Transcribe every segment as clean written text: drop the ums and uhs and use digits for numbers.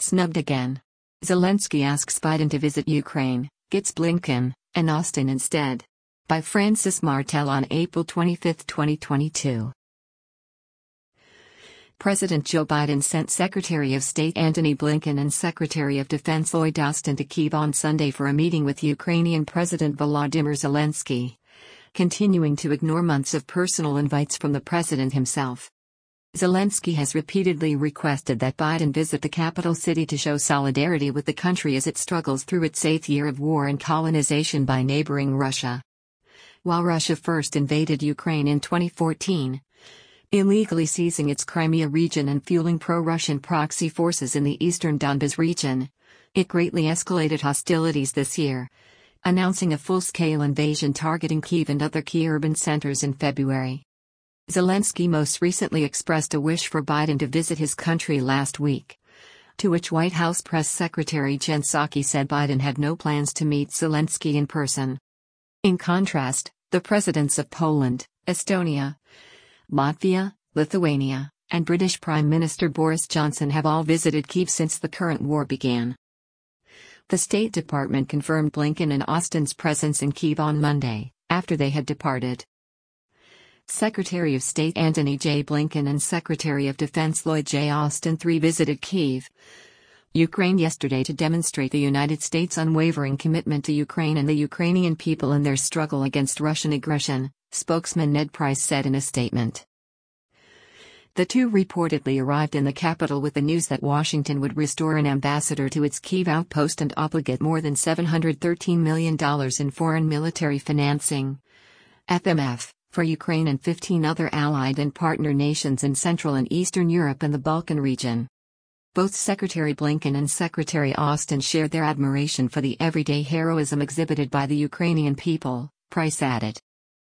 Snubbed again. Zelensky asks Biden to visit Ukraine, gets Blinken and Austin instead. By Francis Martel on April 25, 2022. President Joe Biden sent Secretary of State Antony Blinken and Secretary of Defense Lloyd Austin to Kyiv on Sunday for a meeting with Ukrainian President Volodymyr Zelensky, continuing to ignore months of personal invites from the president himself. Zelensky has repeatedly requested that Biden visit the capital city to show solidarity with the country as it struggles through its 8th year of war and colonization by neighboring Russia. While Russia first invaded Ukraine in 2014, illegally seizing its Crimea region and fueling pro-Russian proxy forces in the eastern Donbas region, it greatly escalated hostilities this year, announcing a full-scale invasion targeting Kyiv and other key urban centers in February. Zelensky most recently expressed a wish for Biden to visit his country last week, to which White House Press Secretary Jen Psaki said Biden had no plans to meet Zelensky in person. In contrast, the presidents of Poland, Estonia, Latvia, Lithuania, and British Prime Minister Boris Johnson have all visited Kyiv since the current war began. The State Department confirmed Blinken and Austin's presence in Kyiv on Monday, after they had departed. Secretary of State Antony J. Blinken and Secretary of Defense Lloyd J. Austin III visited Kyiv, Ukraine yesterday to demonstrate the United States' unwavering commitment to Ukraine and the Ukrainian people in their struggle against Russian aggression, spokesman Ned Price said in a statement. The two reportedly arrived in the capital with the news that Washington would restore an ambassador to its Kyiv outpost and obligate more than $713 million in foreign military financing (FMF) for Ukraine and 15 other allied and partner nations in Central and Eastern Europe and the Balkan region. Both Secretary Blinken and Secretary Austin shared their admiration for the everyday heroism exhibited by the Ukrainian people, Price added.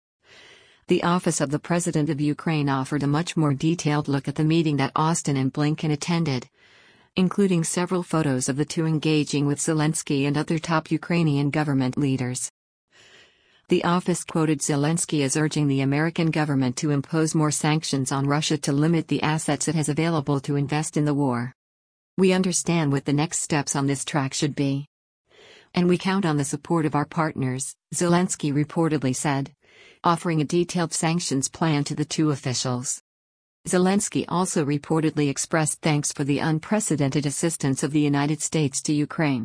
The Office of the President of Ukraine offered a much more detailed look at the meeting that Austin and Blinken attended, including several photos of the two engaging with Zelensky and other top Ukrainian government leaders. The office quoted Zelensky as urging the American government to impose more sanctions on Russia to limit the assets it has available to invest in the war. We understand what the next steps on this track should be. And we count on the support of our partners, Zelensky reportedly said, offering a detailed sanctions plan to the two officials. Zelensky also reportedly expressed thanks for the unprecedented assistance of the United States to Ukraine.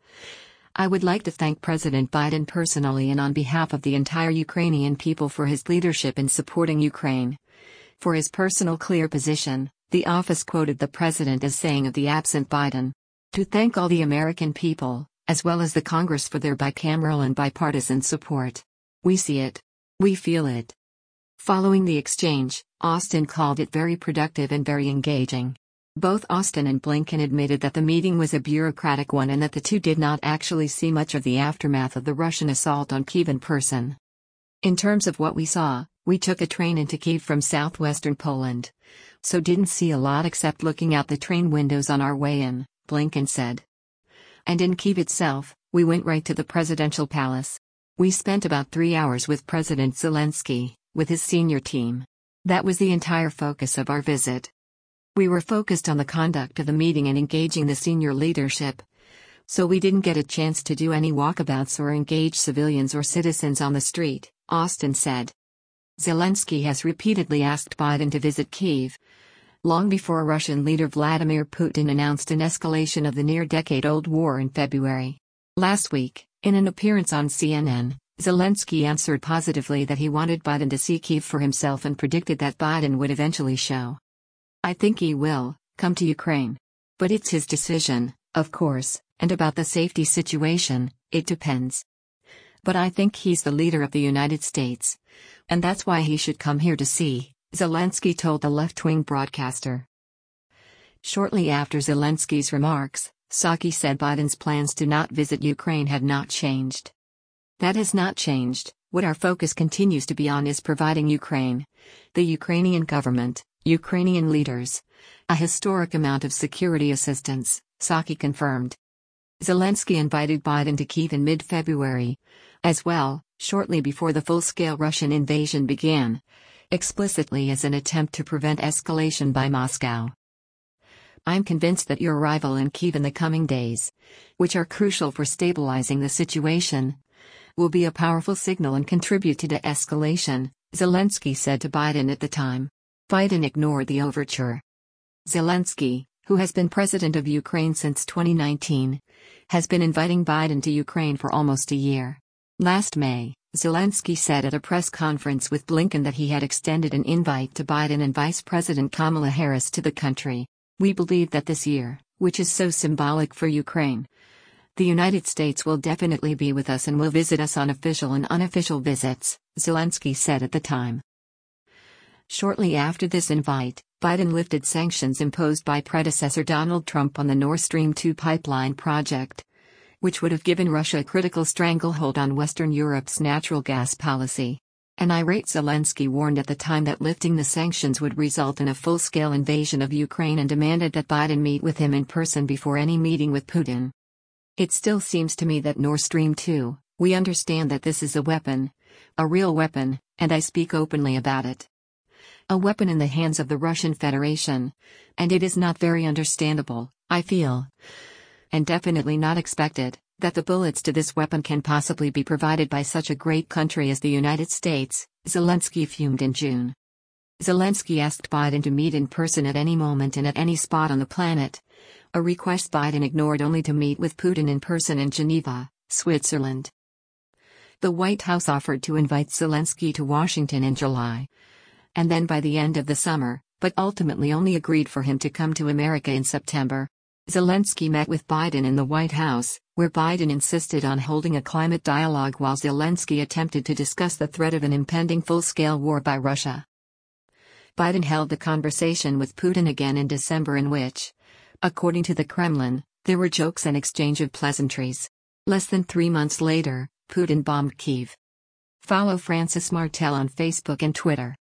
I would like to thank President Biden personally and on behalf of the entire Ukrainian people for his leadership in supporting Ukraine. For his personal clear position, the office quoted the president as saying of the absent Biden, to thank all the American people, as well as the Congress for their bicameral and bipartisan support. We see it. We feel it. Following the exchange, Austin called it very productive and very engaging. Both Austin and Blinken admitted that the meeting was a bureaucratic one and that the two did not actually see much of the aftermath of the Russian assault on Kyiv in person. In terms of what we saw, we took a train into Kyiv from southwestern Poland, so didn't see a lot except looking out the train windows on our way in, Blinken said. And in Kyiv itself, we went right to the presidential palace. We spent about 3 hours with President Zelensky, with his senior team. That was the entire focus of our visit. We were focused on the conduct of the meeting and engaging the senior leadership, so we didn't get a chance to do any walkabouts or engage civilians or citizens on the street, Austin said. Zelensky has repeatedly asked Biden to visit Kyiv, long before Russian leader Vladimir Putin announced an escalation of the near-decade-old war in February. Last week, in an appearance on CNN, Zelensky answered positively that he wanted Biden to see Kyiv for himself and predicted that Biden would eventually show. I think he will come to Ukraine. But it's his decision, of course, and about the safety situation, it depends. But I think he's the leader of the United States. And that's why he should come here to see, Zelensky told the left-wing broadcaster. Shortly after Zelensky's remarks, Psaki said Biden's plans to not visit Ukraine had not changed. That has not changed. What our focus continues to be on is providing Ukraine, the Ukrainian government, Ukrainian leaders, a historic amount of security assistance, Psaki confirmed. Zelensky invited Biden to Kyiv in mid-February, as well, shortly before the full-scale Russian invasion began, explicitly as an attempt to prevent escalation by Moscow. I'm convinced that your arrival in Kyiv in the coming days, which are crucial for stabilizing the situation, will be a powerful signal and contribute to de-escalation, Zelensky said to Biden at the time. Biden ignored the overture. Zelensky, who has been president of Ukraine since 2019, has been inviting Biden to Ukraine for almost a year. Last May, Zelensky said at a press conference with Blinken that he had extended an invite to Biden and Vice President Kamala Harris to the country. We believe that this year, which is so symbolic for Ukraine, the United States will definitely be with us and will visit us on official and unofficial visits, Zelensky said at the time. Shortly after this invite, Biden lifted sanctions imposed by predecessor Donald Trump on the Nord Stream 2 pipeline project, which would have given Russia a critical stranglehold on Western Europe's natural gas policy. An irate Zelensky warned at the time that lifting the sanctions would result in a full-scale invasion of Ukraine and demanded that Biden meet with him in person before any meeting with Putin. It still seems to me that Nord Stream 2, we understand that this is a weapon, a real weapon, and I speak openly about it. A weapon in the hands of the Russian Federation, and it is not very understandable, I feel, and definitely not expected, that the bullets to this weapon can possibly be provided by such a great country as the United States, Zelensky fumed in June. Zelensky asked Biden to meet in person at any moment and at any spot on the planet, a request Biden ignored only to meet with Putin in person in Geneva, Switzerland. The White House offered to invite Zelensky to Washington in July, and then by the end of the summer, but ultimately only agreed for him to come to America in September. Zelensky met with Biden in the White House, where Biden insisted on holding a climate dialogue while Zelensky attempted to discuss the threat of an impending full-scale war by Russia. Biden held the conversation with Putin again in December in which, according to the Kremlin, there were jokes and exchange of pleasantries. Less than 3 months later, Putin bombed Kyiv. Follow Francis Martel on Facebook and Twitter.